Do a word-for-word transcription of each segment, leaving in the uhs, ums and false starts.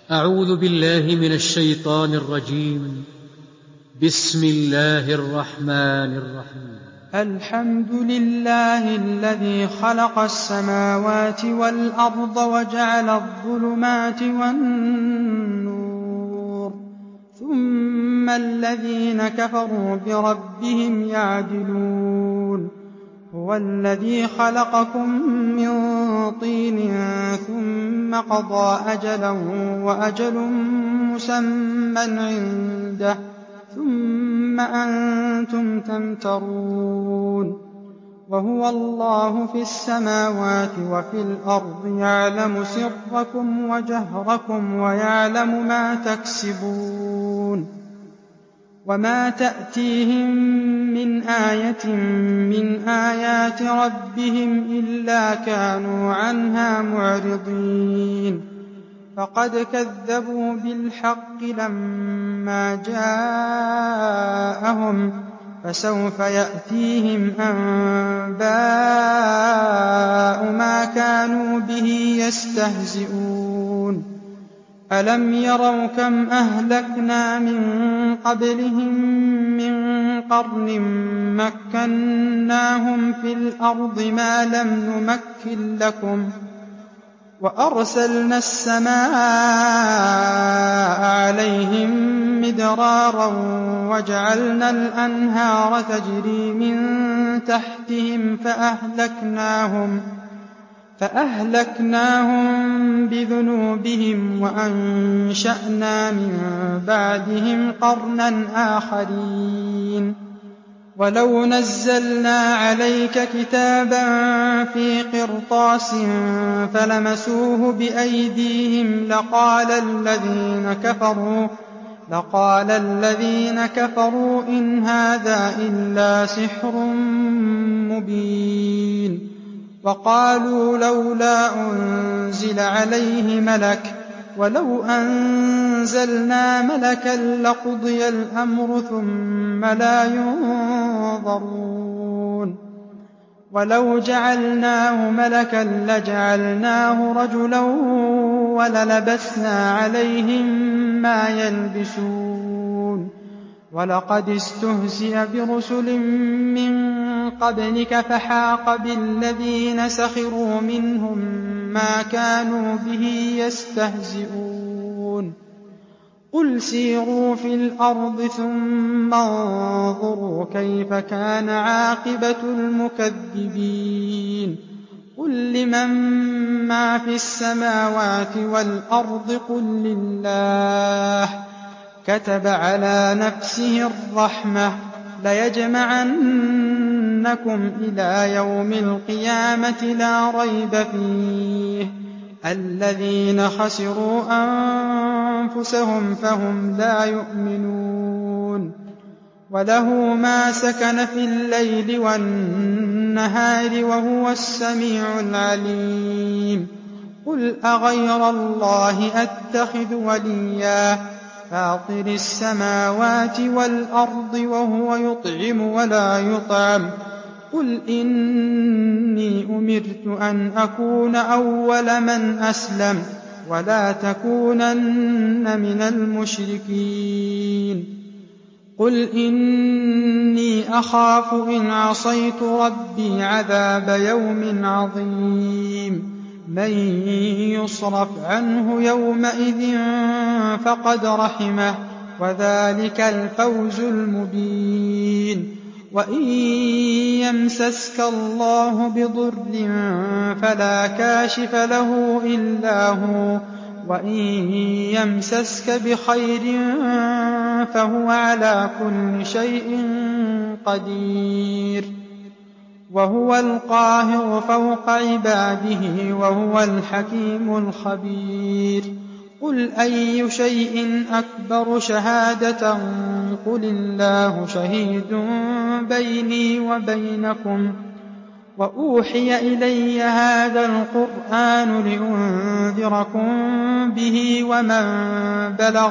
أعوذ بالله من الشيطان الرجيم. بسم الله الرحمن الرحيم. الحمد لله الذي خلق السماوات والأرض وجعل الظلمات والنور، ثم الذين كفروا بربهم يعدلون. هو الذي خلقكم من طين ثم قضى أجلا وأجل مسمى عنده ثم أنتم تمترون. وهو الله في السماوات وفي الأرض يعلم سركم وجهركم ويعلم ما تكسبون. وما تأتيهم من آية من آيات ربهم إلا كانوا عنها معرضين. فقد كذبوا بالحق لما جاءهم، فسوف يأتيهم أنباء ما كانوا به يستهزئون. ألم يروا كم أهلكنا من قبلهم من قرن مكناهم في الأرض ما لم نمكن لكم، وأرسلنا السماء عليهم مدرارا وجعلنا الأنهار تجري من تحتهم فأهلكناهم فأهلكناهم بذنوبهم وأنشأنا من بعدهم قرنا آخرين. ولو نزلنا عليك كتابا في قرطاس فلمسوه بأيديهم لقال الذين كفروا لقال الذين كفروا إن هذا إلا سحر مبين. وقالوا لولا أنزل عليه ملك، ولو أنزلنا ملكا لقضي الأمر ثم لا ينظرون. ولو جعلناه ملكا لجعلناه رجلا وللبسنا عليهم ما يلبسون. ولقد استهزئ برسل من قبلك فحاق بالذين سخروا منهم ما كانوا به يستهزئون. قل سيروا في الأرض ثم انظروا كيف كان عاقبة المكذبين. قل لمن ما في السماوات والأرض قل لله. كتب على نفسه الرحمة ليجمعنكم إلى يوم القيامة لا ريب فيه. الذين خسروا أنفسهم فهم لا يؤمنون. وله ما سكن في الليل والنهار وهو السميع العليم. قل أغير الله أتخذ وليا فاطر السماوات والأرض وهو يطعم ولا يطعم. قل إني أمرت أن أكون أول من أسلم ولا تكونن من المشركين. قل إني أخاف إن عصيت ربي عذاب يوم عظيم. من يصرف عنه يومئذ فقد رحمه وذلك الفوز المبين. وإن يمسسك الله بضر فلا كاشف له إلا هو، وإن يمسسك بخير فهو على كل شيء قدير. وهو القاهر فوق عباده وهو الحكيم الخبير. قل أي شيء أكبر شهادة قل الله شهيد بيني وبينكم. وأوحي إلي هذا القرآن لأنذركم به ومن بلغ.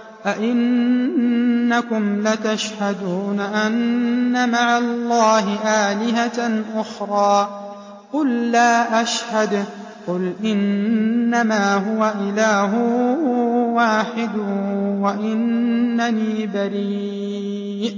أئنكم لتشهدون أن مع الله آلهة أخرى قل لا أشهد. قل إنما هو إله واحد وإنني بريء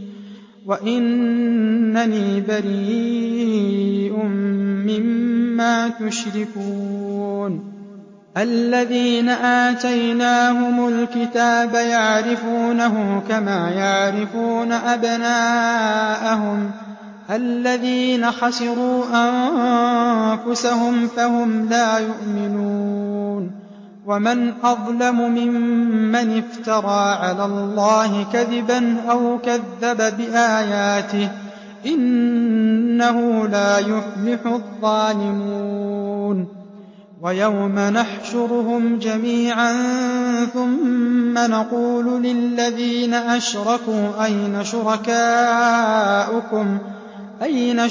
وإنني بريء مما تشركون الذين آتيناهم الكتاب يعرفونه كما يعرفون أبناءهم الذين خسروا أنفسهم فهم لا يؤمنون ومن أظلم ممن افترى على الله كذبا أو كذب بآياته إنه لا يفلح الظالمون ويوم نحشرهم جميعا ثم نقول للذين أشركوا أين شركاؤكم أين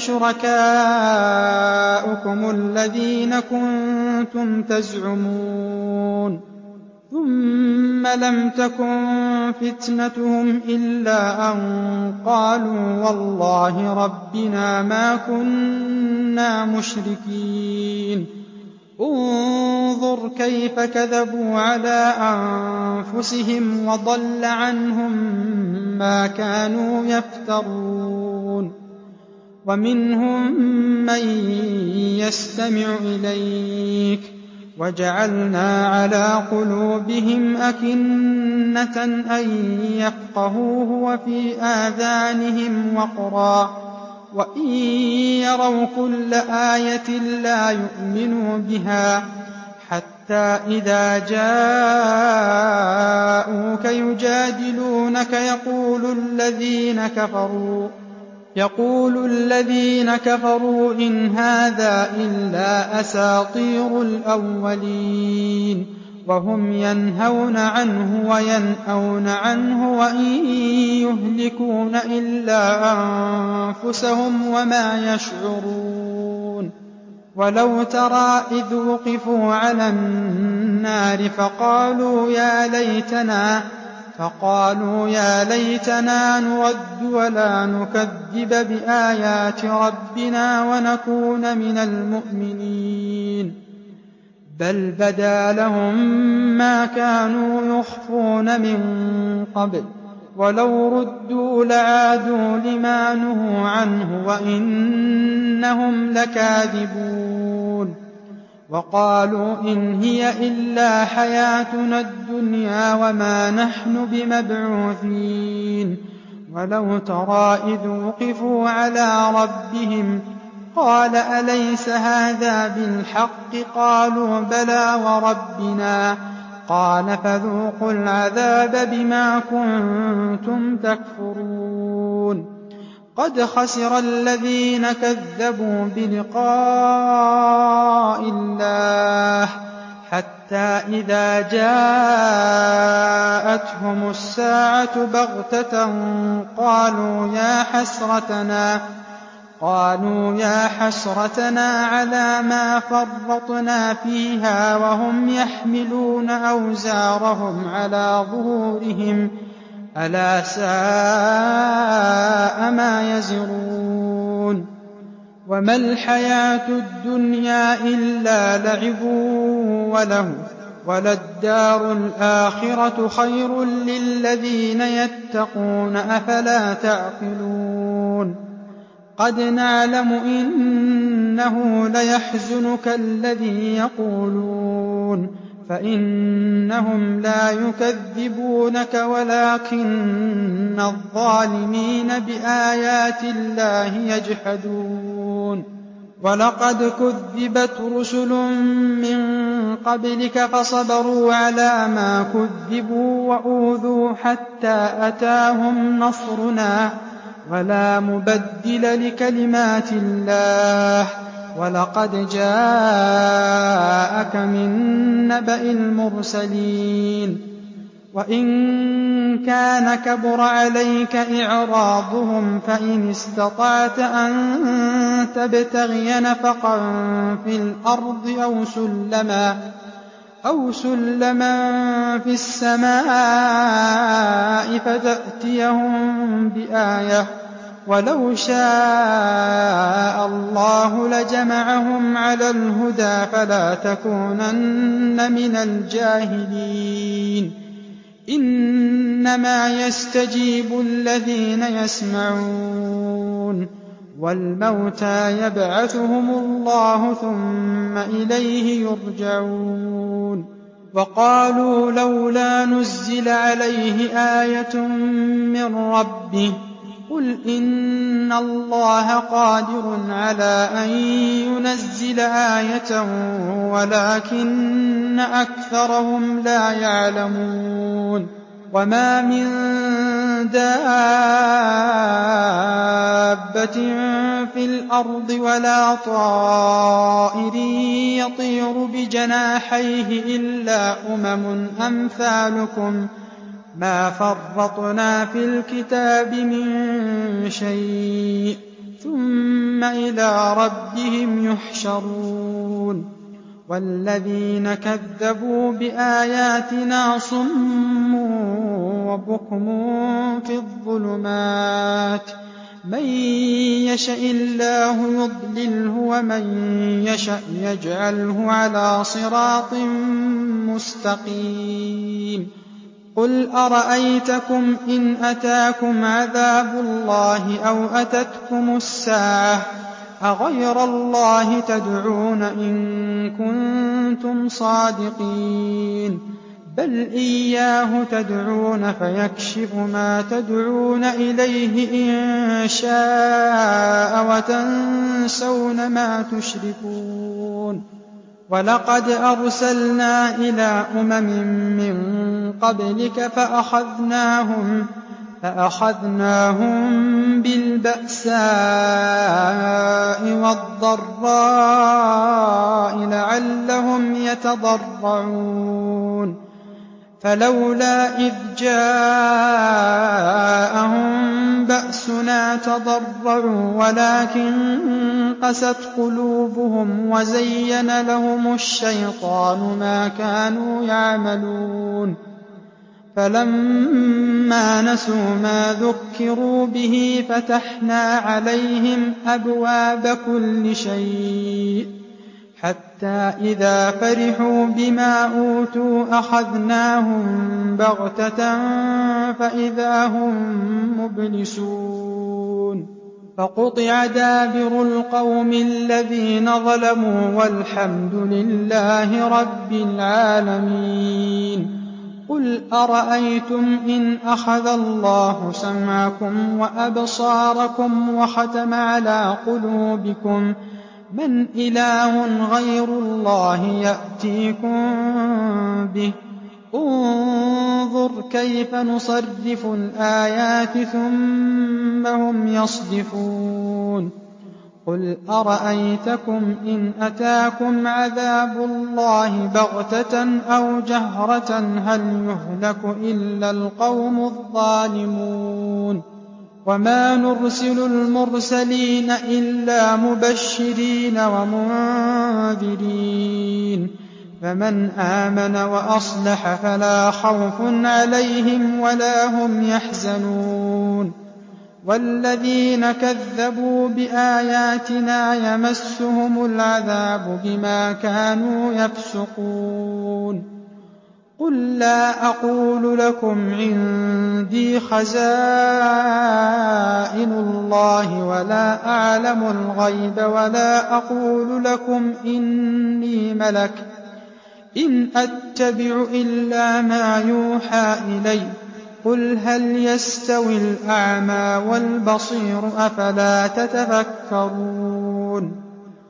شركاؤكم الذين كنتم تزعمون ثم لم تكن فتنتهم إلا أن قالوا والله ربنا ما كنا مشركين انظر كيف كذبوا على أنفسهم وضل عنهم ما كانوا يفترون ومنهم من يستمع إليك وجعلنا على قلوبهم أكنة أن يفقهوه وفي آذانهم وقرا وإن يروا كل آية لا يؤمنوا بها حتى إذا جاءوك يجادلونك يقول الذين كفروا يقول الذين كفروا إن هذا إلا أساطير الأولين وهم ينهون عنه وينأون عنه وإن يهلكون إلا أنفسهم وما يشعرون ولو ترى إذ وقفوا على النار فقالوا يا ليتنا فقالوا يا ليتنا نرد ولا نكذب بآيات ربنا ونكون من المؤمنين بل بدا لهم ما كانوا يخفون من قبل ولو ردوا لعادوا لما نهوا عنه وإنهم لكاذبون وقالوا إن هي إلا حياتنا الدنيا وما نحن بمبعوثين ولو ترى إذ وقفوا على ربهم قال أليس هذا بالحق قالوا بلى وربنا قال فذوقوا العذاب بما كنتم تكفرون قد خسر الذين كذبوا بلقاء الله حتى إذا جاءتهم الساعة بغتة قالوا يا حسرتنا قالوا يا حسرتنا على ما فرطنا فيها وهم يحملون أوزارهم على ظهورهم ألا ساء ما يزرون وما الحياة الدنيا إلا لعب وله وللدار الآخرة خير للذين يتقون أفلا تعقلون قد نعلم إنه ليحزنك الذي يقولون فإنهم لا يكذبونك ولكن الظالمين بآيات الله يجحدون ولقد كذبت رسل من قبلك فصبروا على ما كذبوا وأوذوا حتى أتاهم نصرنا ولا مبدل لكلمات الله ولقد جاءك من نبأ المرسلين وإن كان كبر عليك إعراضهم فإن استطعت أن تبتغي نفقا في الأرض أو سلما أو سلما في السماء فتأتيهم بآية ولو شاء الله لجمعهم على الهدى فلا تكونن من الجاهلين إنما يستجيب الذين يسمعون والموتى يبعثهم الله ثم إليه يرجعون وقالوا لولا نزل عليه آية من ربه قل إن الله قادر على أن ينزل آية ولكن أكثرهم لا يعلمون وما من دابة في الأرض ولا طائر يطير بجناحيه إلا أمم أمثالكم ما فرطنا في الكتاب من شيء ثم إلى ربهم يحشرون والذين كذبوا بآياتنا صم وبكم في الظلمات من يشاء الله يضلله ومن يشاء يجعله على صراط مستقيم قل أرأيتكم إن أتاكم عذاب الله أو أتتكم الساعة أغير الله تدعون إن كنتم صادقين بل إياه تدعون فيكشف ما تدعون إليه إن شاء وتنسون ما تشركون ولقد أرسلنا إلى أمم من قبلك فأخذناهم فأخذناهم بالبأساء والضراء لعلهم يتضرعون فلولا إذ جاءهم بأسنا تضرعوا ولكن قست قلوبهم وزين لهم الشيطان ما كانوا يعملون فلما نسوا ما ذكروا به فتحنا عليهم أبواب كل شيء حتى إذا فرحوا بما أوتوا أخذناهم بغتة فإذا هم مبلسون فقطع دابر القوم الذين ظلموا والحمد لله رب العالمين قل أرأيتم إن أخذ الله سمعكم وأبصاركم وختم على قلوبكم من إله غير الله يأتيكم به انظر كيف نصرف الآيات ثم هم يصدفون قل أرأيتكم إن أتاكم عذاب الله بغتة أو جهرة هل يهلك إلا القوم الظالمون وما نرسل المرسلين إلا مبشرين ومنذرين فمن آمن وأصلح فلا خوف عليهم ولا هم يحزنون والذين كذبوا بآياتنا يمسهم العذاب بما كانوا يفسقون قل لا أقول لكم عندي خزائن الله ولا أعلم الغيب ولا أقول لكم إني ملك إن أتبع إلا ما يوحى إلي قل هل يستوي الأعمى والبصير أفلا تتفكرون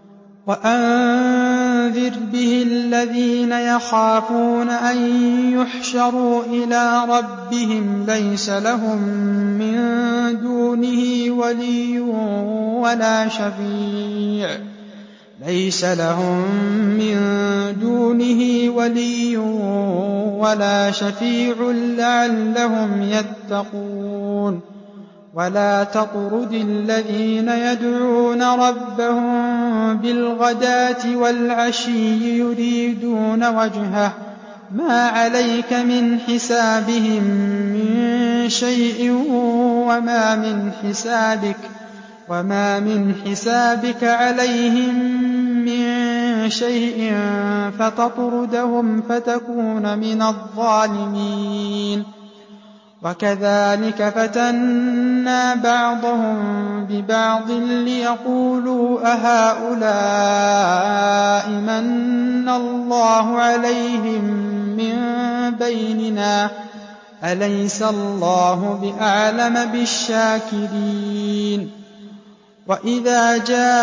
وأنذر به الذين يخافون أن يحشروا إلى ربهم ليس لهم من دونه ولي ولا شفيع ليس لهم من دونه ولي ولا شفيع لعلهم يتقون ولا تطرد الذين يدعون ربهم بالغداة والعشي يريدون وجهه ما عليك من حسابهم من شيء وما من حسابك وما من حسابك عليهم من شيء فتطردهم فتكون من الظالمين وكذلك فتنا بعضهم ببعض ليقولوا أهؤلاء من الله عليهم من بيننا أليس الله بأعلم بالشاكرين وإذا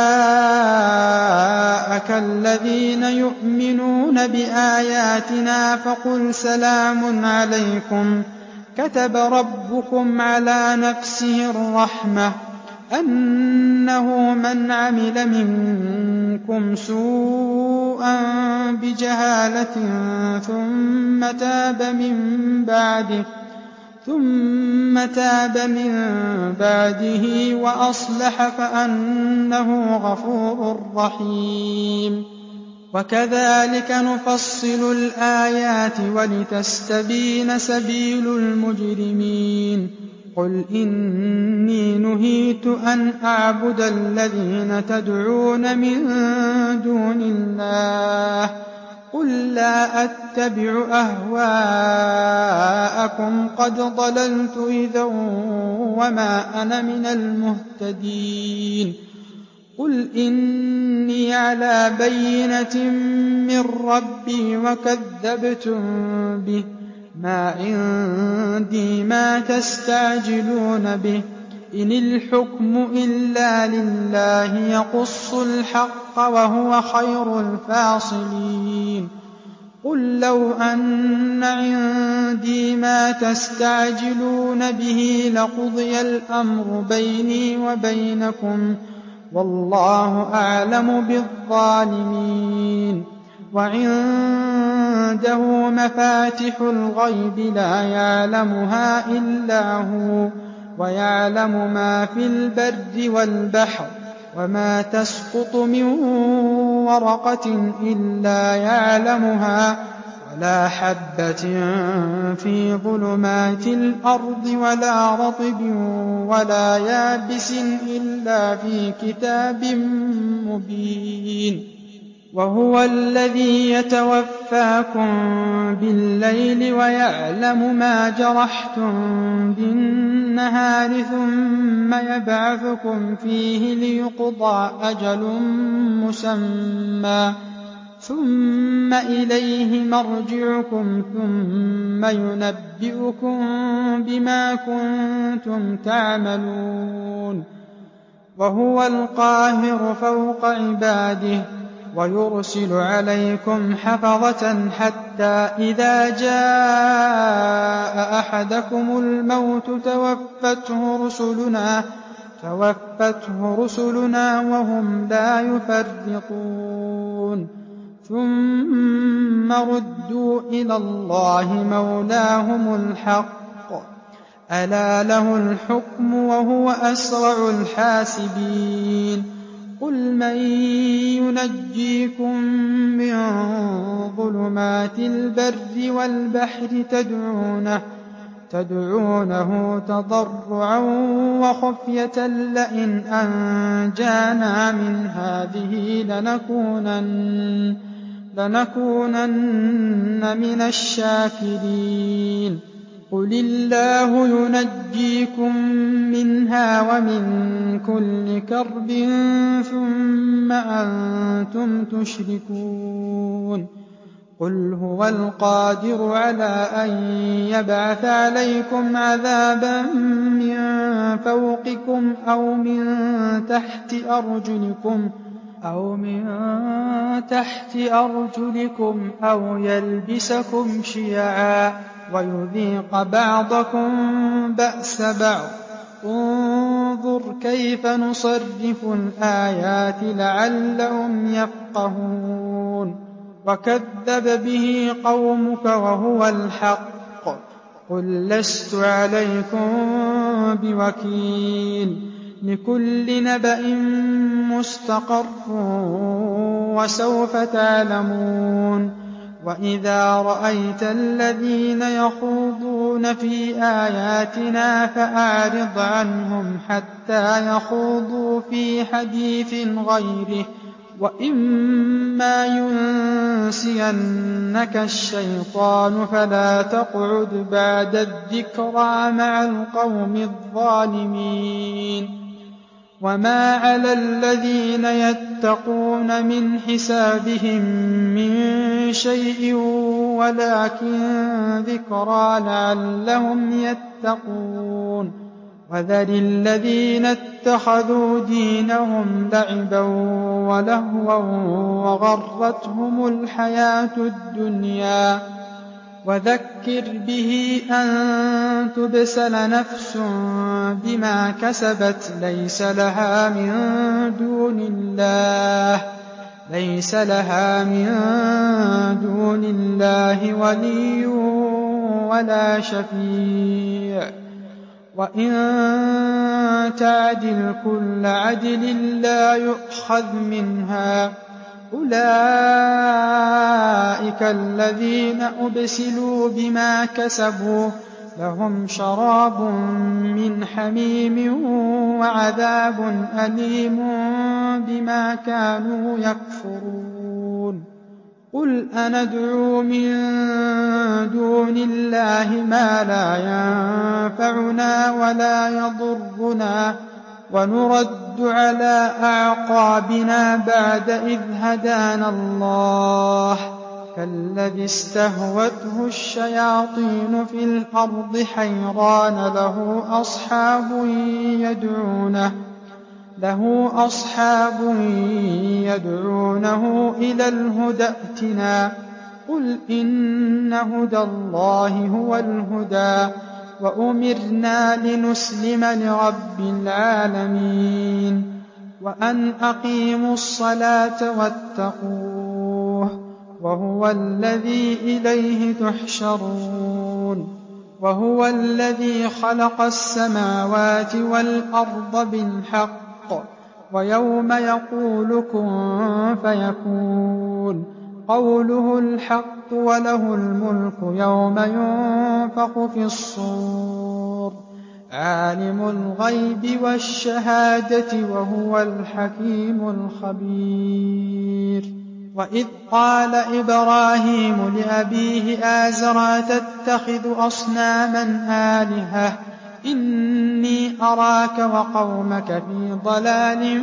جاءك الذين يؤمنون بآياتنا فقل سلام عليكم كتب ربكم على نفسه الرحمة أنه من عمل منكم سوءا بجهالة ثم تاب من بعده ثم تاب من بعده وأصلح فأنه غفور رحيم وكذلك نفصل الآيات ولتستبين سبيل المجرمين قل إني نهيت أن أعبد الذين تدعون من دون الله قل لا أتبع أهواءكم قد ضللت إذا وما أنا من المهتدين قل إني على بينة من ربي وكذبتم به ما عندي ما تستعجلون به إن الحكم إلا لله يقص الحق وهو خير الفاصلين قل لو أن عندي ما تستعجلون به لقضي الأمر بيني وبينكم والله أعلم بالظالمين وعنده مفاتح الغيب لا يعلمها إلا هو ويعلم ما في البر والبحر وما تسقط من ورقة إلا يعلمها ولا حبة في ظلمات الأرض ولا رطب ولا يابس إلا في كتاب مبين وهو الذي يتوفاكم بالليل ويعلم ما جرحتم بالنهار ثم يبعثكم فيه ليقضى أجل مسمى ثم إليه مرجعكم ثم ينبئكم بما كنتم تعملون وهو القاهر فوق عباده ويرسل عليكم حفظة حتى إذا جاء أحدكم الموت توفته رسلنا توفته رسلنا وهم لا يفرطون ثم ردوا إلى الله مولاهم الحق ألا له الحكم وهو أسرع الحاسبين قل من ينجيكم من ظلمات البر والبحر تدعونه تدعونه تضرعا وخفية لئن أنجانا من هذه لنكونن, لنكونن من الشاكرين قل الله ينجيكم منها ومن كل كرب ثم أنتم تشركون قل هو القادر على أن يبعث عليكم عذابا من فوقكم أو من تحت أرجلكم أو من تحت أرجلكم أو يلبسكم شيعا ويذيق بعضكم بأس بعض انظر كيف نصرف الآيات لعلهم يفقهون وكذب به قومك وهو الحق قل لست عليكم بوكيل لكل نبأ مستقر وسوف تعلمون وإذا رأيت الذين يخوضون في آياتنا فأعرض عنهم حتى يخوضوا في حديث غيره وَإِمَّا يُنسِيَنَّكَ الشَّيْطَانُ فَلَا تَقْعُدْ بَعْدَ الذِّكْرَىٰ مَعَ الْقَوْمِ الظَّالِمِينَ وَمَا عَلَى الَّذِينَ يَتَّقُونَ مِنْ حِسَابِهِم مِّن شَيْءٍ وَلَٰكِن ذِكْرَىٰ لَعَلَّهُمْ يَتَّقُونَ وَذَرِ الَّذِينَ اتَّخَذُوا دِينَهُمْ لَعِبًا وَلَهْوًا وَغَرَّتْهُمُ الْحَيَاةُ الدُّنْيَا وَذَكِّرْ بِهِ أَن تُبْسَلَ نَفْسٌ بِمَا كَسَبَتْ لَيْسَ لَهَا مِن دُونِ اللَّهِ لَيْسَ لَهَا مِن دُونِ اللَّهِ وَلِيٌّ وَلَا شَفِيعٌ وَإِن تَعْدِلْ كُلَّ عَدْلٍ لَّا يُؤْخَذْ مِنْهَا أُولَٰئِكَ الَّذِينَ أُبْسِلُوا بِمَا كَسَبُوا لَهُمْ شَرَابٌ مِّنْ حَمِيمٍ وَعَذَابٌ أَلِيمٌ بِمَا كَانُوا يَكْفُرُونَ قُلْ أَنَدْعُو مِن دُونِ اللَّهِ مَا لَا يَنفَعُنَا وَلَا يَضُرُّنَا وَنُرَدُّ عَلَىٰ أَعْقَابِنَا بَعْدَ إِذْ هَدَانَا اللَّهُ كَالَّذِي اسْتَهْوَتْهُ الشَّيَاطِينُ فِي الْأَرْضِ حَيْرَانَ لَهُ أَصْحَابٌ يَدْعُونَهُ له أصحاب يدعونه إلى الهدى ائتنا قل إن هدى الله هو الهدى وأمرنا لنسلم لرب العالمين وأن أقيموا الصلاة واتقوه وهو الذي إليه تحشرون وهو الذي خلق السماوات والأرض بالحق ويوم يقول كن فيكون قوله الحق وله الملك يوم ينفخ في الصور عالم الغيب والشهادة وهو الحكيم الخبير وإذ قال إبراهيم لأبيه آزر تتخذ أصناما آلهة إني أراك وقومك في ضلال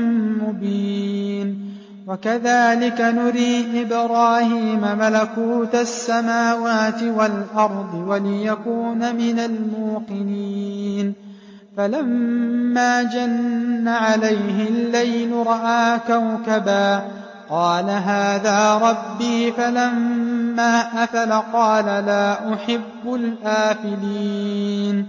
مبين وكذلك نري إبراهيم ملكوت السماوات والأرض وليكون من الموقنين فلما جن عليه الليل رأى كوكبا قال هذا ربي فلما أفل قال لا أحب الآفلين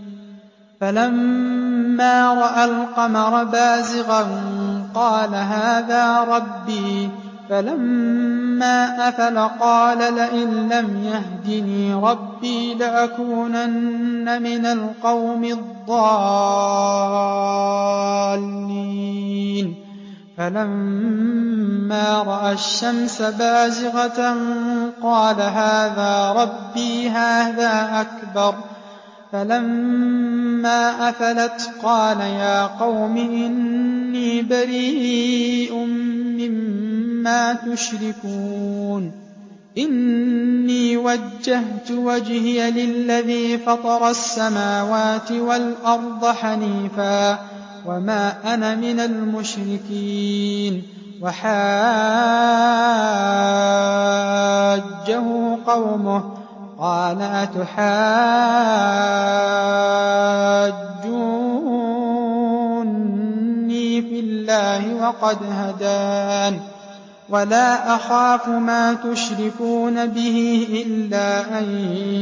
فلما رأى القمر بازغا قال هذا ربي فلما أفل قال لئن لم يهدني ربي لأكونن من القوم الضالين فلما رأى الشمس بازغة قال هذا ربي هذا أكبر فلما أفلت قال يا قوم إني بريء مما تشركون إني وجهت وجهي للذي فطر السماوات والأرض حنيفا وما أنا من المشركين وحاجه قومه قال أتحاجوني في الله وقد هدان ولا أخاف ما تشركون به إلا أن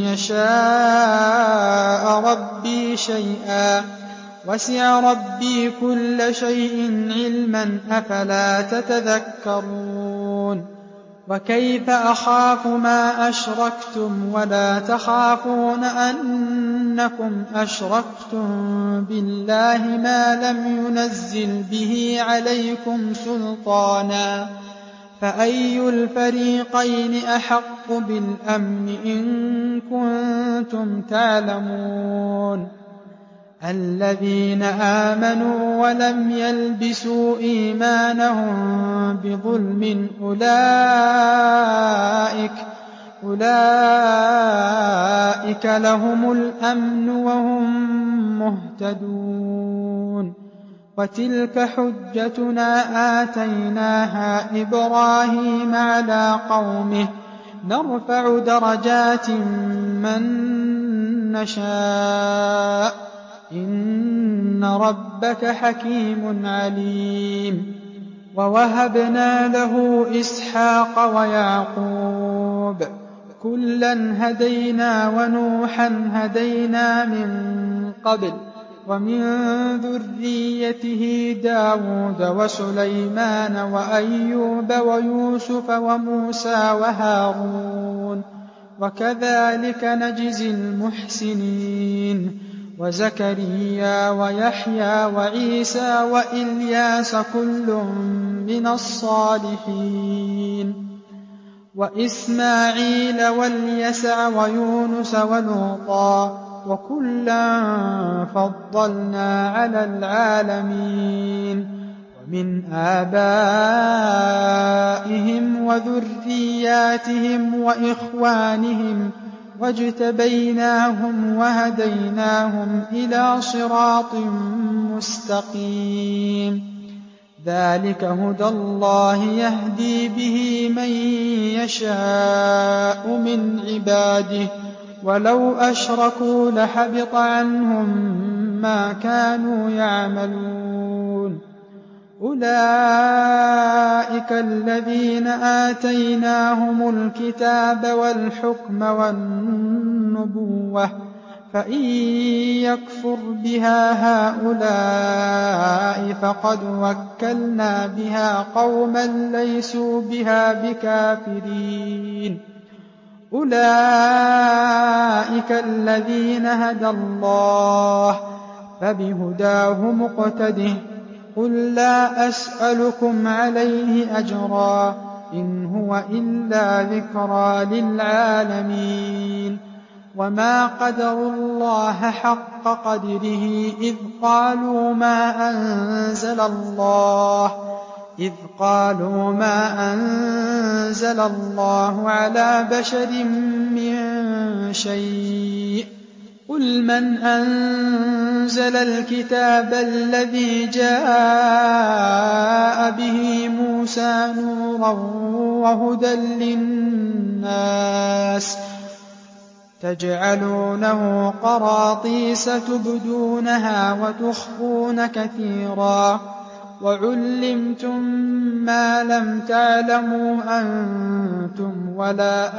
يشاء ربي شيئا وسع ربي كل شيء علما أفلا تتذكرون وكيف أخاف ما أشركتم ولا تخافون أنكم أشركتم بالله ما لم ينزل به عليكم سلطانا فأي الفريقين أحق بالأمن إن كنتم تعلمون الذين آمنوا ولم يلبسوا إيمانهم بظلم أولئك, أولئك لهم الأمن وهم مهتدون. وتلك حجتنا آتيناها إبراهيم على قومه نرفع درجات من نشاء إن ربك حكيم عليم. ووهبنا له إسحاق ويعقوب كلا هدينا ونوحا هدينا من قبل ومن ذريته داود وسليمان وأيوب ويوسف وموسى وهارون وكذلك نجزي المحسنين. وزكريا ويحيى وعيسى وإلياس كل من الصالحين وإسماعيل واليسع ويونس ولوطا وكلا فضلنا على العالمين. ومن آبائهم وذرياتهم وإخوانهم واجتبيناهم وهديناهم إلى صراط مستقيم. ذلك هدى الله يهدي به من يشاء من عباده ولو أشركوا لحبط عنهم ما كانوا يعملون. أولئك الذين آتيناهم الكتاب والحكم والنبوة فإن يكفر بها هؤلاء فقد وكلنا بها قوما ليسوا بها بكافرين. أولئك الذين هدى الله فبهداه مقتده قل لا أسألكم عليه أجرا إن هو إلا ذكرى للعالمين. وما قدروا الله حق قدره إذ قالوا ما أنزل الله إذ قالوا ما أنزل الله على بشر من شيء قل من أنزل الكتاب الذي جاء به موسى نورا وهدى للناس تجعلونه قراطيس تبدونها وتخفون كثيرا وعلمتم ما لم تعلموا أنتم ولا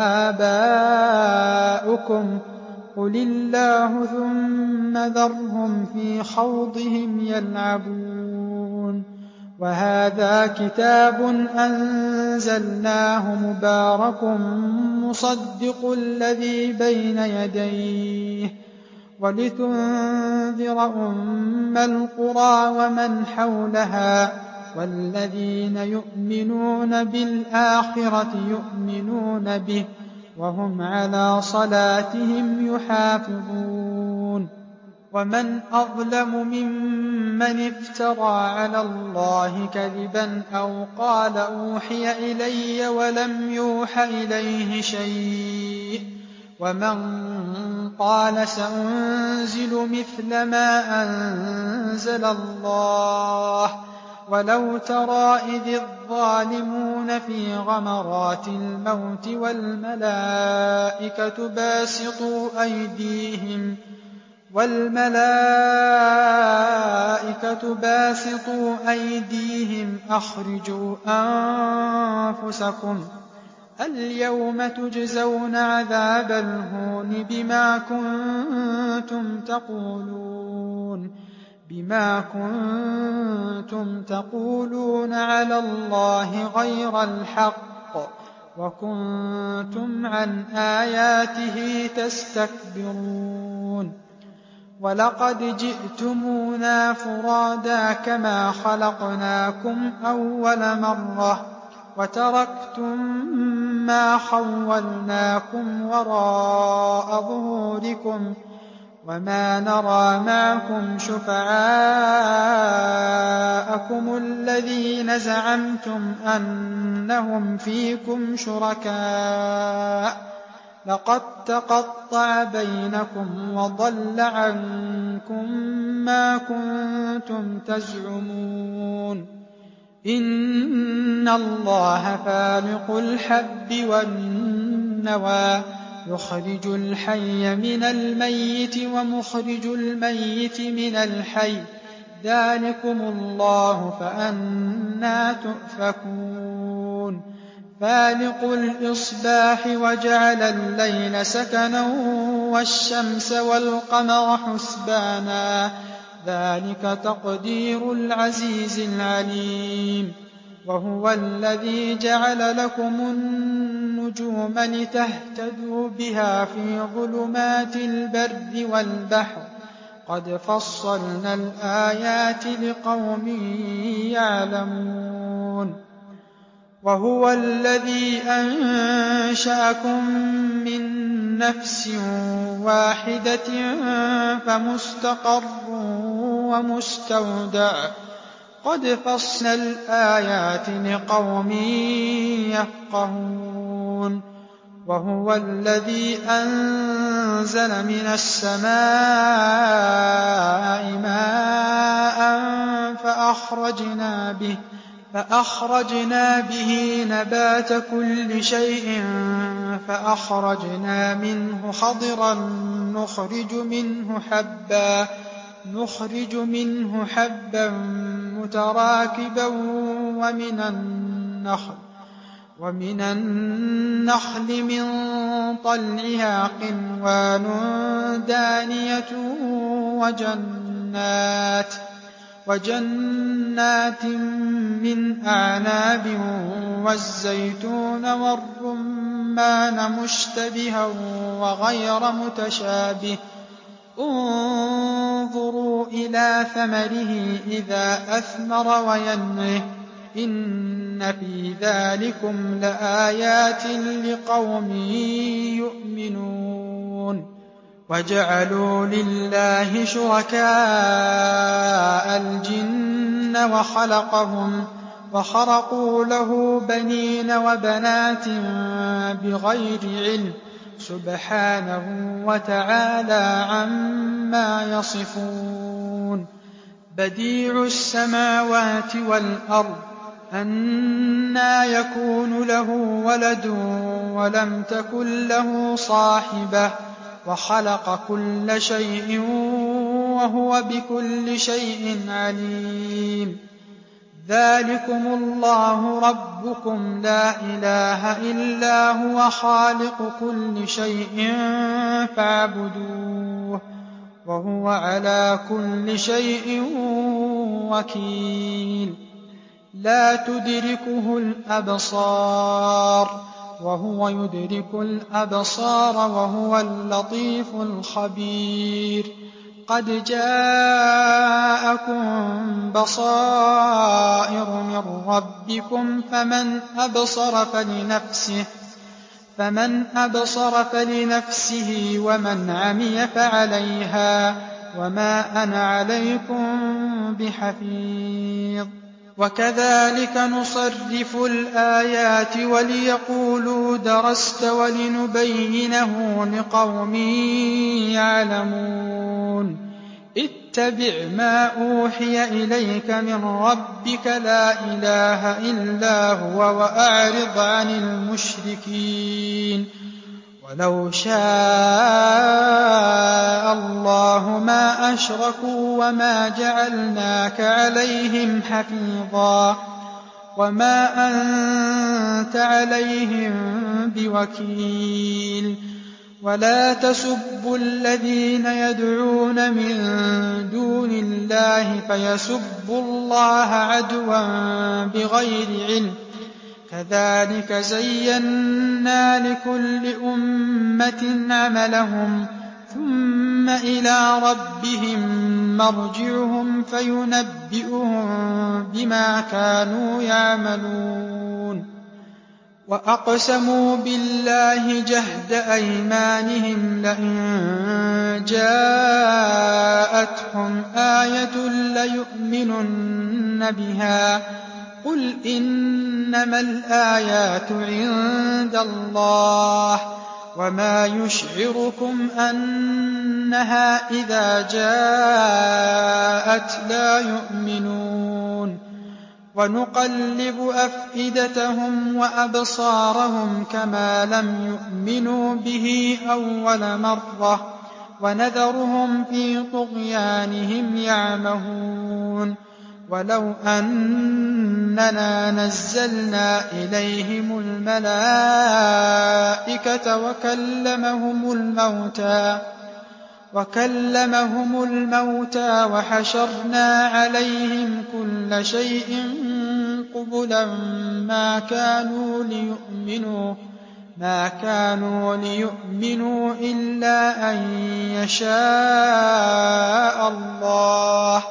آباؤكم قل الله ثم ذرهم في خوضهم يلعبون. وهذا كتاب أنزلناه مبارك مصدق الذي بين يديه ولتنذر أم القرى ومن حولها والذين يؤمنون بالآخرة يؤمنون به وهم على صلاتهم يحافظون. ومن أظلم ممن افترى على الله كذبا أو قال أوحي إلي ولم يوح إليه شيء ومن قال سأنزل مثل ما أنزل الله ولو ترى إذ الظالمون في غمرات الموت والملائكة باسطوا أيديهم والملائكة باسطوا أيديهم أخرجوا أنفسكم اليوم تجزون عذاب الهون بما كنتم تقولون بما كنتم تقولون على الله غير الحق وكنتم عن آياته تستكبرون. ولقد جئتمونا فرادا كما خلقناكم أول مرة وتركتم ما خولناكم وراء ظهوركم وما نرى معكم شفعاءكم الذين زعمتم أنهم فيكم شركاء لقد تقطع بينكم وضل عنكم ما كنتم تزعمون إن الله فالق الحب والنوى يخرج الحي من الميت ومخرج الميت من الحي ذلكم الله فأنى تؤفكون فالق الإصباح وجعل الليل سكنا والشمس والقمر حسبانا ذلك تقدير العزيز العليم وهو الذي جعل لكم النجوم لتهتدوا بها في ظلمات البر والبحر قد فصلنا الآيات لقوم يعلمون وهو الذي أنشأكم من نفس واحدة فمستقر ومستودع قد فصلنا الآيات لقوم يفقهون وهو الذي أنزل من السماء ماء فأخرجنا به فأخرجنا به نبات كل شيء فأخرجنا منه خضرا نخرج منه حبا نخرج منه حبا متراكبا ومن النخل ومن النخل من طلعها قنوان دانية وجنات وجنات من أعناب والزيتون والرمان مشتبها وغير متشابه انظروا إلى ثمره إذا أثمر وينعه إن في ذلكم لآيات لقوم يؤمنون وجعلوا لله شركاء الجن وخلقهم وخرقوا له بنين وبنات بغير علم سبحانه وتعالى عما يصفون بديع السماوات والأرض أنى يكون له ولد ولم تكن له صاحبة وخلق كل شيء وهو بكل شيء عليم ذلكم الله ربكم لا إله إلا هو خالق كل شيء فاعبدوه وهو على كل شيء وكيل لا تدركه الأبصار وهو يدرك الأبصار وهو اللطيف الخبير قد جاءكم بصائر من ربكم فمن أبصر فلنفسه فمن أبصر فلنفسه ومن عمي فعليها وما أنا عليكم بحفيظ وكذلك نصرف الآيات وليقولوا درست ولنبينه لقوم يعلمون اتبع ما أوحي إليك من ربك لا إله إلا هو وأعرض عن المشركين ولو شاء الله ما أشركوا وما جعلناك عليهم حفيظا وما أنت عليهم بوكيل ولا تسبوا الذين يدعون من دون الله فيسبوا الله عدوا بغير علم كذلك زينا لكل أمة عملهم ثم إلى ربهم مرجعهم فينبئهم بما كانوا يعملون وأقسموا بالله جهد أيمانهم لئن جاءهم جاءتهم آية ليؤمنن بها قل إنما الآيات عند الله وما يشعركم أنها إذا جاءت لا يؤمنون ونقلب أفئدتهم وأبصارهم كما لم يؤمنوا به أول مرة ونذرهم في طغيانهم يعمهون ولو أننا نزلنا إليهم الملائكة وكلمهم الموتى وكلمهم الموتى وحشرنا عليهم كل شيء قبلا ما كانوا ليؤمنوا ما كانوا ليؤمنوا إلا أن يشاء الله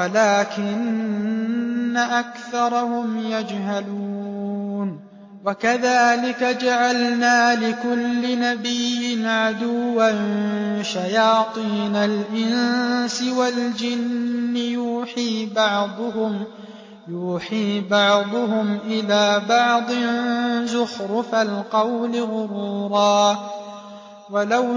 ولكن أكثرهم يجهلون وكذلك جعلنا لكل نبي عدوا شياطين الإنس والجن يوحي بعضهم يوحي بعضهم إلى بعض زخرف القول غرورا ولو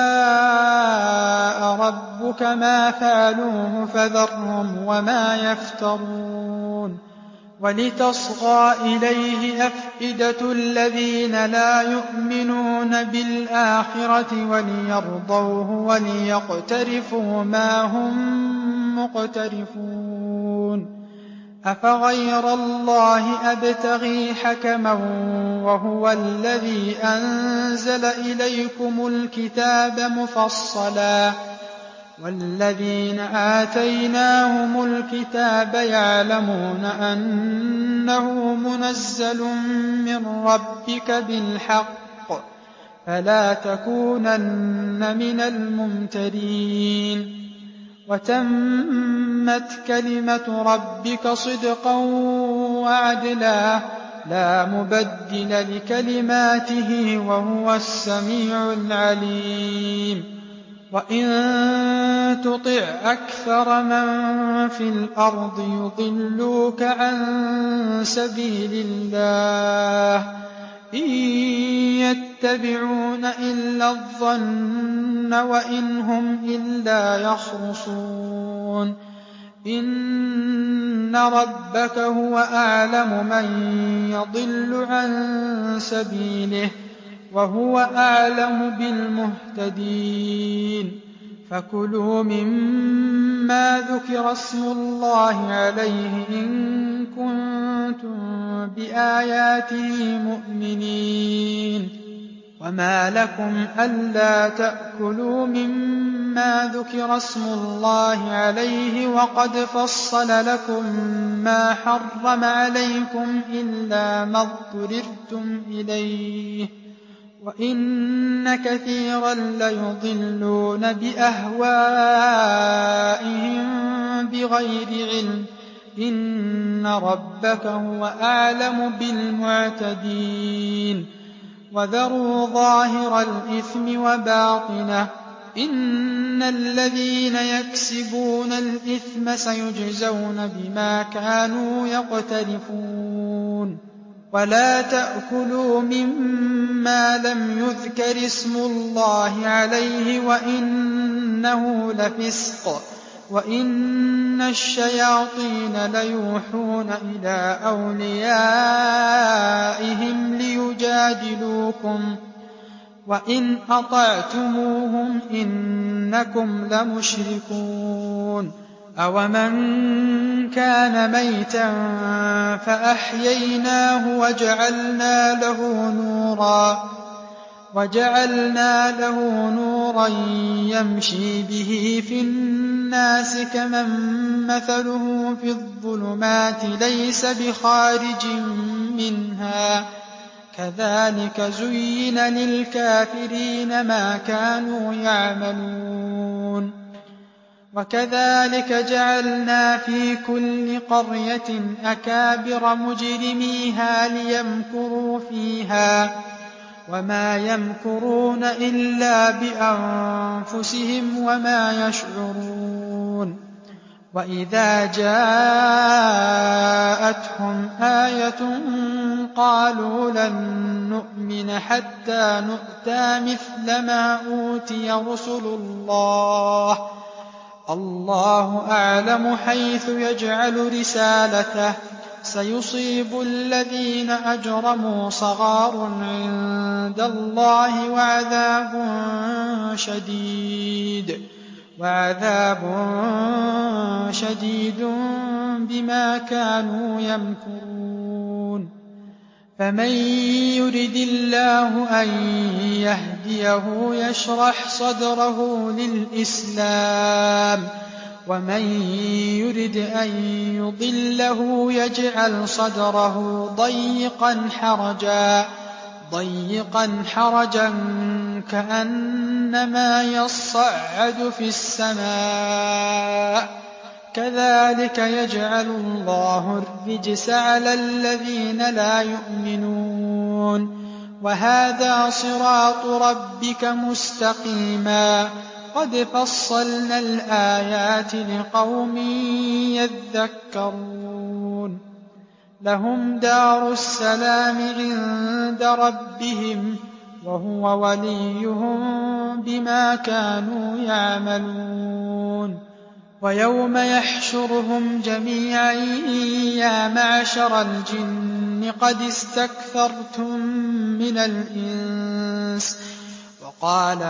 شاء ربك ما فعلوه فذرهم وما يفترون ولتصغى إليه أفئدة الذين لا يؤمنون بالآخرة وليرضوه وليقترفوا ما هم مقترفون أفغير الله أبتغي حكما وهو الذي أنزل إليكم الكتاب مفصلا والذين آتيناهم الكتاب يعلمون أنه منزل من ربك بالحق فلا تكونن من الممترين وتمت كلمة ربك صدقا وعدلا لا مبدل لكلماته وهو السميع العليم وإن تطع أكثر من في الأرض يضلوك عن سبيل الله إن يتبعون إلا الظن وإن هم إلا يخرصون إن ربك هو أعلم من يضل عن سبيله وهو أعلم بالمهتدين فكلوا مما ذكر اسم الله عليه إن كنتم بآياته مؤمنين وما لكم ألا تأكلوا مما ذكر اسم الله عليه وقد فصل لكم ما حرم عليكم إلا ما اضطررتم إليه وإن كثيرا ليضلون بأهوائهم بغير علم إن ربك هو أعلم بالمعتدين وذروا ظاهر الإثم وباطنه إن الذين يكسبون الإثم سيجزون بما كانوا يقترفون ولا تأكلوا مما لم يذكر اسم الله عليه وإنه لفسق وإن الشياطين ليوحون إلى أوليائهم ليجادلوكم وإن أطعتموهم إنكم لمشركون أومن كان ميتا فأحييناه وجعلنا له نورا وجعلنا له نورا يمشي به في الناس كمن مثله في الظلمات ليس بخارج منها كذلك زين للكافرين ما كانوا يعملون وكذلك جعلنا في كل قرية أكابر مجرميها ليمكروا فيها وما يمكرون إلا بأنفسهم وما يشعرون وإذا جاءتهم آية قالوا لن نؤمن حتى نؤتى مثل ما أوتي رسل الله الله أعلم حيث يجعل رسالته سيصيب الذين أجرموا صغار عند الله وعذاب شديد وعذاب شديد بما كانوا يمكرون فمن يرد الله أن يهديه يشرح صدره للإسلام ومن يرد أن يضله يجعل صدره ضيقا حرجا ضيقا حرجا كأنما يصعد في السماء كذلك يجعل الله الرجس على الذين لا يؤمنون وهذا صراط ربك مستقيما قد فصلنا الآيات لقوم يذكرون لهم دار السلام عند ربهم وهو وليهم بما كانوا يعملون ويوم يحشرهم جميعا يا معشر الجن قد استكثرتم من الإنس وقال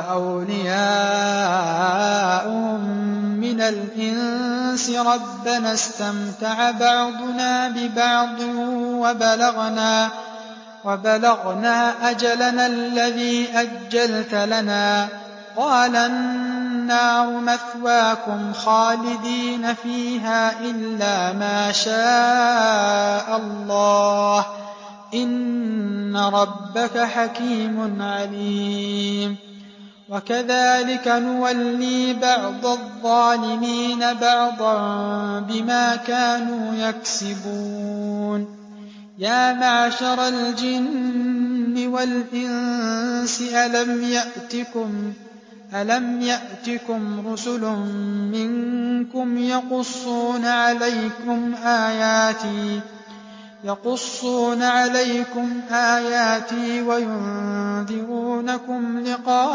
أولياؤهم من الإنس ربنا استمتع بعضنا ببعض وبلغنا, وبلغنا أجلنا الذي أجلت لنا قال النار مثواكم خالدين فيها إلا ما شاء الله إن ربك حكيم عليم وكذلك نولي بعض الظالمين بعضا بما كانوا يكسبون يا معشر الجن والإنس ألم يأتكم ألم يأتكم رسل منكم يقصون عليكم آياتي يقصون عليكم آياتي وينذرونكم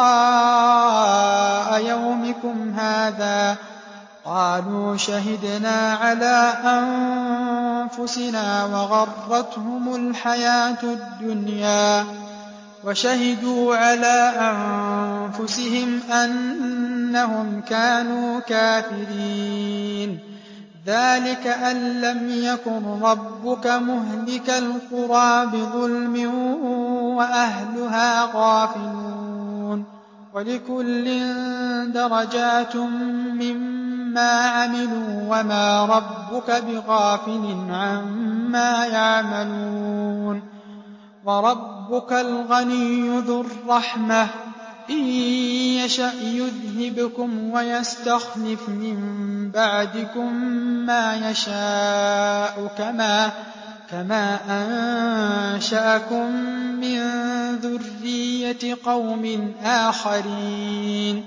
لقاء يومكم هذا قالوا شهدنا على أنفسنا وغرتهم الحياة الدنيا وشهدوا على أنفسهم أنهم كانوا كافرين ذلك أن لم يكن ربك مهلك القرى بظلم وأهلها غافلون ولكل درجات مما عملوا وما ربك بغافل عما يعملون وربك الغني ذو الرحمة إن يشأ يذهبكم ويستخلف من بعدكم ما يشاء كما, كما أنشأكم من ذرية قوم آخرين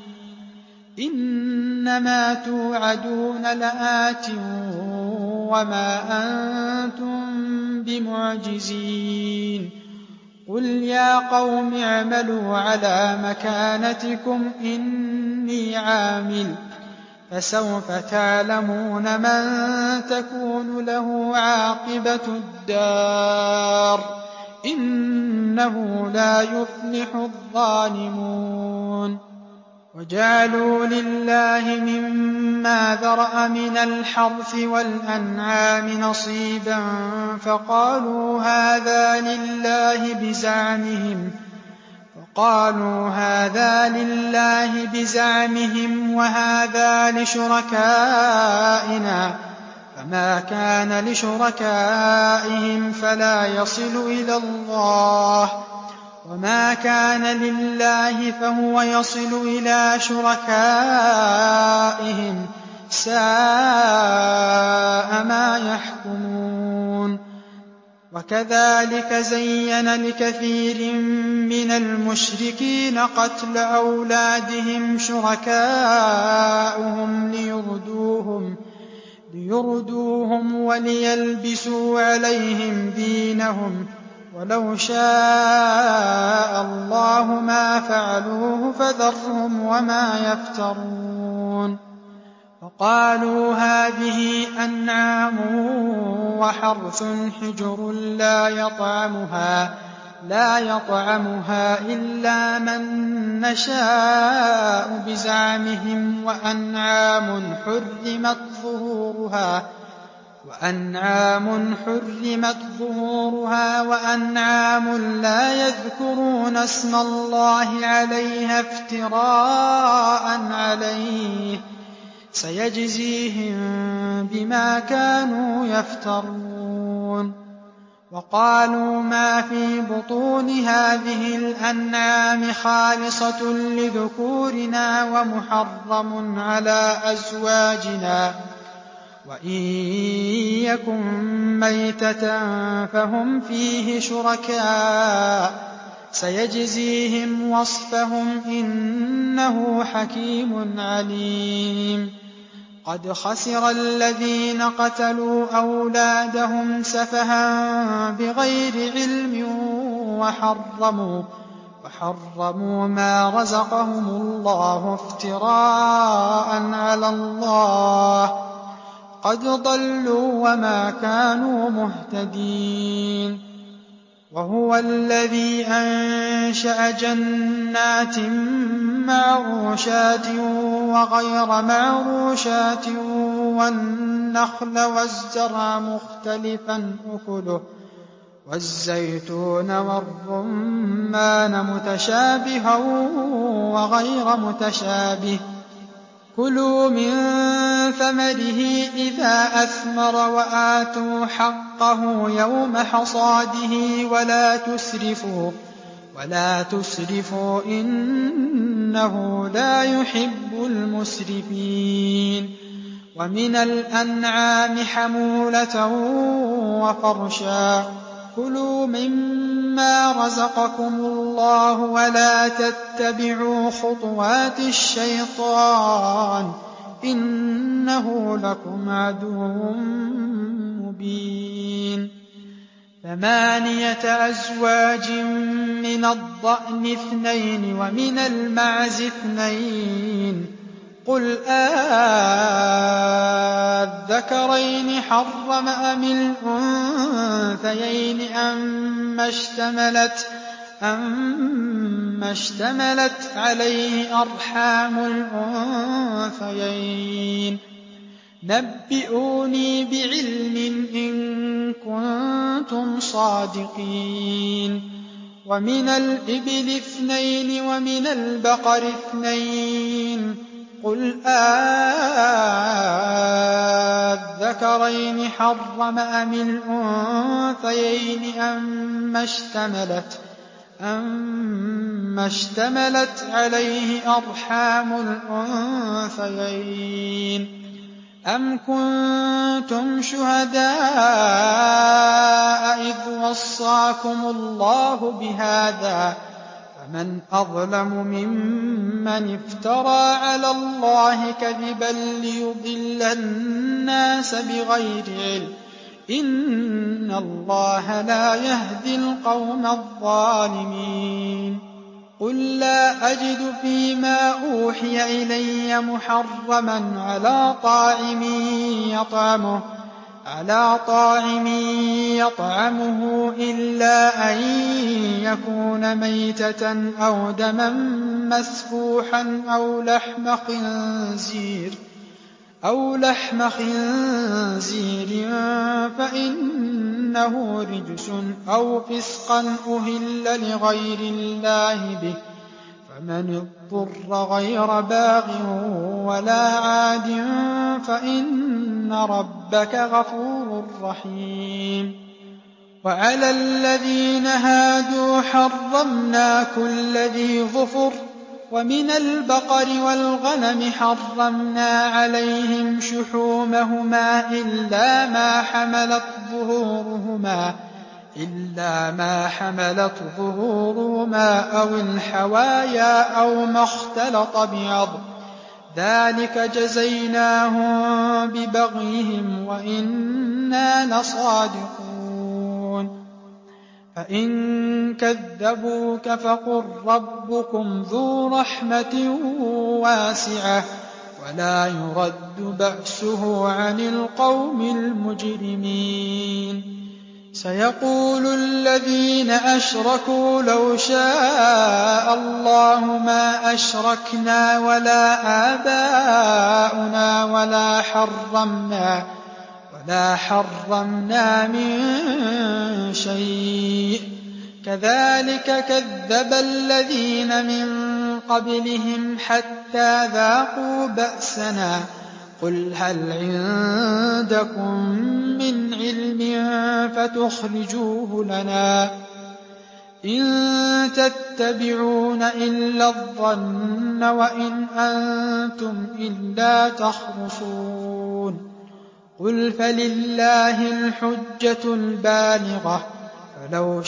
إنما توعدون لآت وما أنتم بمعجزين قل يا قوم اعملوا على مكانتكم إني عامل فسوف تعلمون من تكون له عاقبة الدار إنه لا يفلح الظالمون وجعلوا لله مما ذرأ من الحرث والأنعام نصيبا فقالوا هذا لله بزعمهم فقالوا هذا لله بزعمهم وهذا لشركائنا فما كان لشركائهم فلا يصل إلى الله وما كان لله فهو يصل إلى شركائهم ساء ما يحكمون وكذلك زين لكثير من المشركين قتل أولادهم شركاؤهم ليردوهم, ليردوهم وليلبسوا عليهم دينهم ولو شاء الله ما فعلوه فذرهم وما يفترون. فقالوا هذه أنعام وحرث حجر لا يطعمها, لا يطعمها إلا من نشاء بزعمهم وأنعام حرمت ظهورها وأنعام حرمت ظهورها وأنعام لا يذكرون اسم الله عليها افتراء عليه سيجزيهم بما كانوا يفترون. وقالوا ما في بطون هذه الأنعام خالصة لذكورنا ومحرم على أزواجنا وإن يكن ميتة فهم فيه شركاء سيجزيهم وصفهم إنه حكيم عليم. قد خسر الذين قتلوا أولادهم سفها بغير علم وحرموا, وحرموا ما رزقهم الله افتراء على الله قد ضلوا وما كانوا مهتدين. وهو الذي أنشأ جنات معروشات وغير معروشات والنخل والزرع مختلفا أكله والزيتون والرمان متشابها وغير متشابه كلوا من ثمره إذا أثمر وآتوا حقه يوم حصاده ولا تسرفوا ولا تسرفوا إنه لا يحب المسرفين. ومن الأنعام حمولة وفرشا كلوا مما رزقكم الله ولا تتبعوا خطوات الشيطان إنه لكم عدو مبين. ثمانية أزواج من الضأن اثنين ومن المعز اثنين قل آذكرين حرم أم الأنثيين أما اشتملت, أما اشتملت عليه أرحام الأنثيين نبئوني بعلم إن كنتم صادقين. ومن الإبل اثنين ومن البقر اثنين قل آذكرين حرم أم الأنثيين أما اشتملت, أما اشتملت عليه أرحام الأنثيين أم كنتم شهداء إذ وصاكم الله بهذا فمن أظلم ممن افترى على الله كذبا ليضل الناس بغير علم إن الله لا يهدي القوم الظالمين. قل لا أجد فيما أوحي إلي محرما على طاعم يطعمه على طاعم يطعمه إلا أن يكون ميتة أو دما مسفوحا أو لحم خنزير أو لحم خنزير فإنه رجس أو فسقا أهل لغير الله به فمن اضطر غير باغ ولا عاد فإن ربك غفور رحيم. وعلى الذين هادوا حرمنا كل ذي ظفر ومن البقر والغنم حرمنا عليهم شحومهما إلا ما حملت ظهورهما إلا ما حملت ظهورهما أو الحوايا أو ما اختلط بعظم ذلك جزيناهم ببغيهم وإنا لصادقون فإن كذبوك فقل ربكم ذو رحمة واسعة ولا يرد بأسه عن القوم المجرمين سيقول الذين أشركوا لو شاء الله ما أشركنا ولا آباؤنا ولا حرمنا ولا حرمنا من شيء كذلك كذب الذين من قبلهم حتى ذاقوا بأسنا قل هل عندكم من علم فتخرجوه لنا إن تتبعون إلا الظن وإن أنتم إلا تخرصون قل فلله الحجة البالغة فلو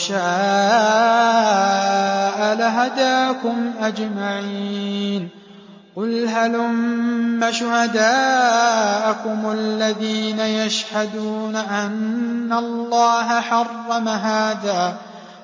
شاء لهداكم أجمعين قل هلم شهداءكم الذين يشهدون أن الله حرم هذا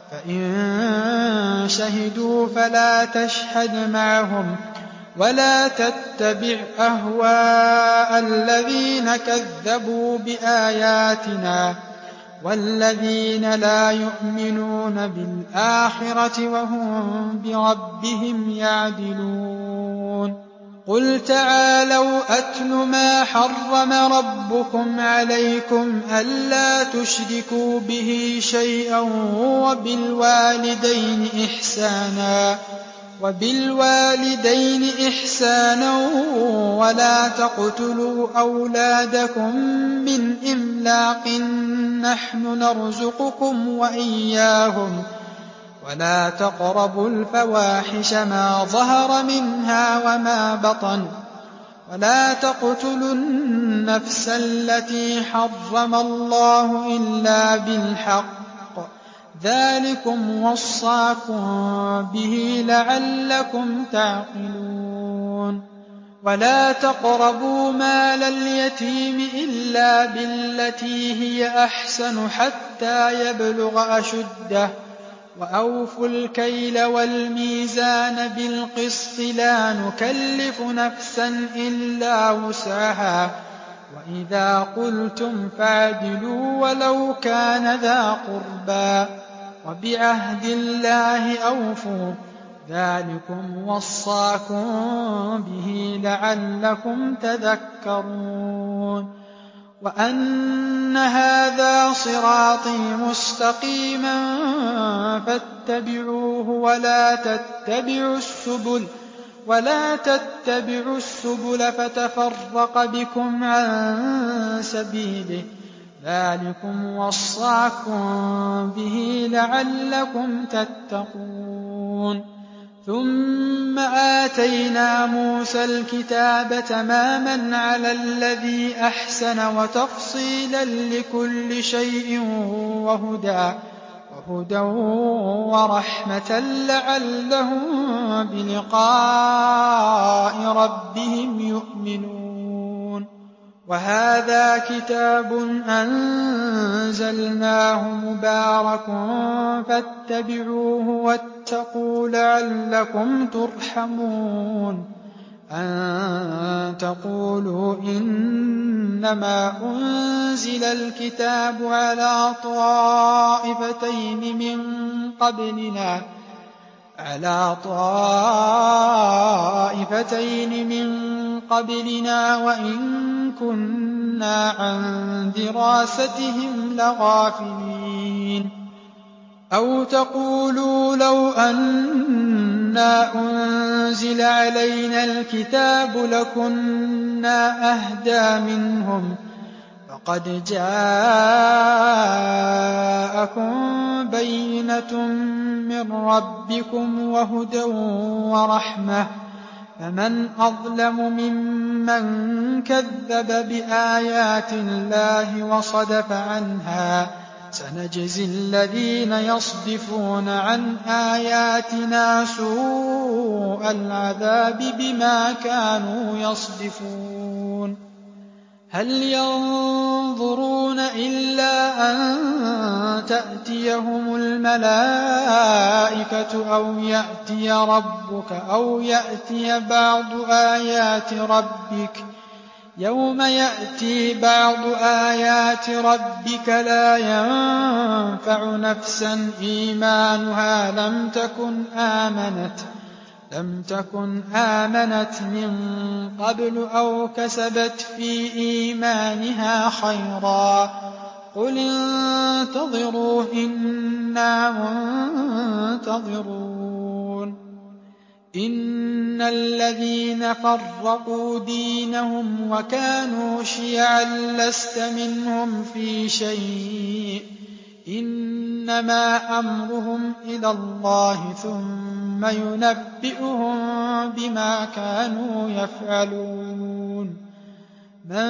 فإن شهدوا فلا تشهد معهم ولا تتبع أهواء الذين كذبوا بآياتنا والذين لا يؤمنون بالآخرة وهم بربهم يعدلون قل تعالوا أتل ما حرم ربكم عليكم ألا تشركوا به شيئا وبالوالدين إحسانا وبالوالدين إحسانا ولا تقتلوا أولادكم من إملاق نحن نرزقكم وإياهم ولا تقربوا الفواحش ما ظهر منها وما بطن ولا تقتلوا النفس التي حرم الله إلا بالحق ذلكم وصاكم به لعلكم تعقلون ولا تقربوا مال اليتيم إلا بالتي هي أحسن حتى يبلغ أشده وأوفوا الكيل والميزان بالقسط لا نكلف نفسا إلا وسعها وإذا قلتم فاعدلوا ولو كان ذا قربى وبعهد الله أوفوا ذلكم وصاكم به لعلكم تذكرون وأن هذا صراطي مستقيما فاتبعوه ولا تتبعوا السبل ولا تتبعوا السبل فتفرق بكم عن سبيله ذلكم وصاكم به لعلكم تتقون ثم آتينا موسى الكتاب تماما على الذي أحسن وتفصيلا لكل شيء وهدى وهدى ورحمة لعلهم بلقاء ربهم يؤمنون وهذا كتاب أنزلناه مبارك فاتبعوه واتقوا لعلكم ترحمون أن تقولوا إنما أنزل الكتاب على طائفتين من قبلنا على طائفتين من قبلنا وإن كنا عن دراستهم لغافلين أو تقولوا لو أنا أنزل علينا الكتاب لكنا أهدى منهم فقد جاءكم بينة من ربكم وهدى ورحمة فمن أظلم ممن كذب بآيات الله وصدف عنها سنجزي الذين يصدفون عن آياتنا سوء العذاب بما كانوا يصدفون هل ينظرون إلا أن تأتيهم الملائكة أو يأتي ربك أو يأتي بعض آيات ربك يوم يأتي بعض آيات ربك لا ينفع نفسا إيمانها لم تكن آمنت لم تكن آمنت من قبل أو كسبت في إيمانها خيرا قل انتظروا إنا منتظرون إن الذين فرقوا دينهم وكانوا شيعا لست منهم في شيء إنما أمرهم إلى الله ثم ينبئهم بما كانوا يفعلون من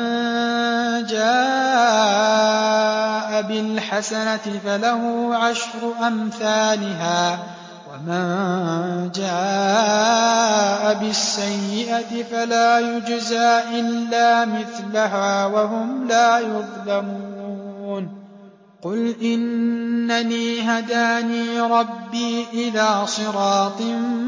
جاء بالحسنة فله عشر أمثالها ومن جاء بالسيئة فلا يجزى إلا مثلها وهم لا يظلمون قل إنني هداني ربي إلى صراط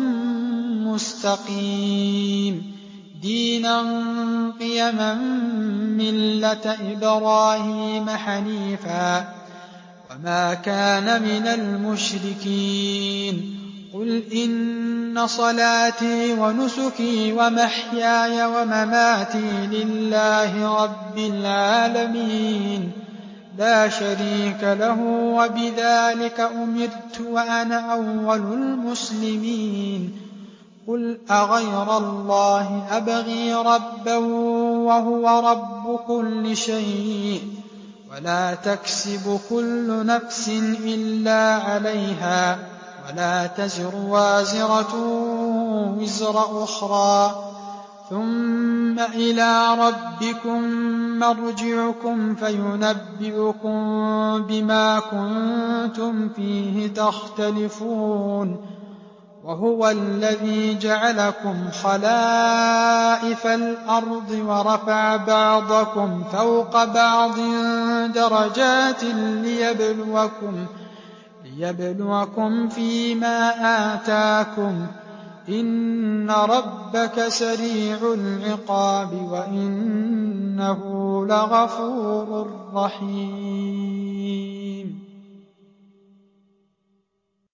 مستقيم دينا قيما ملة إبراهيم حنيفا وما كان من المشركين قل إن صلاتي ونسكي ومحياي ومماتي لله رب العالمين لا شريك له وبذلك أمرت وأنا أول المسلمين قل أغير الله أبغي ربا وهو رب كل شيء ولا تكسب كل نفس إلا عليها ولا تزر وازرة وزر أخرى ثم إلى ربكم مرجعكم فينبئكم بما كنتم فيه تختلفون وهو الذي جعلكم خلائف الأرض ورفع بعضكم فوق بعض درجات ليبلوكم, ليبلوكم فيما آتاكم إن ربك سريع العقاب وإنه لغفور رحيم